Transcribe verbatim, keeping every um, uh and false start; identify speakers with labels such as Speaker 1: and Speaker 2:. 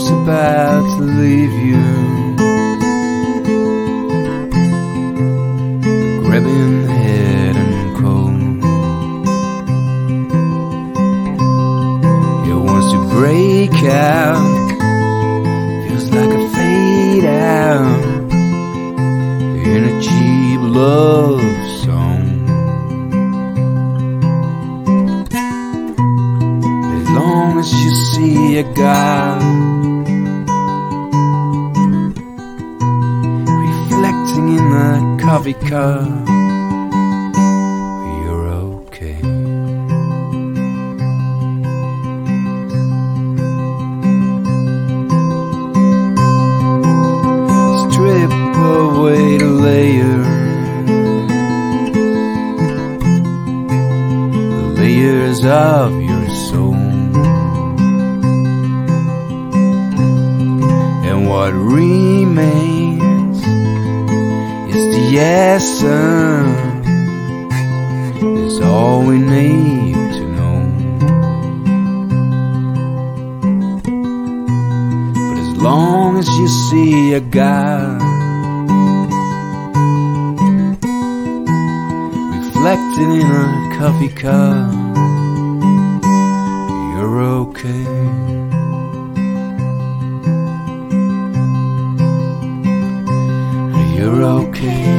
Speaker 1: just about to leave you, grabbing the head and cold. He wants to break out, feels like a fade out in a cheap love song. As long as you see a guy reflecting in that coffee cup, you're okay. Strip away the layers, the layers of your soul, and what remains is the essence, is all we need to know. But as long as you see a guy reflecting in a coffee cup, you're okay. You're okay.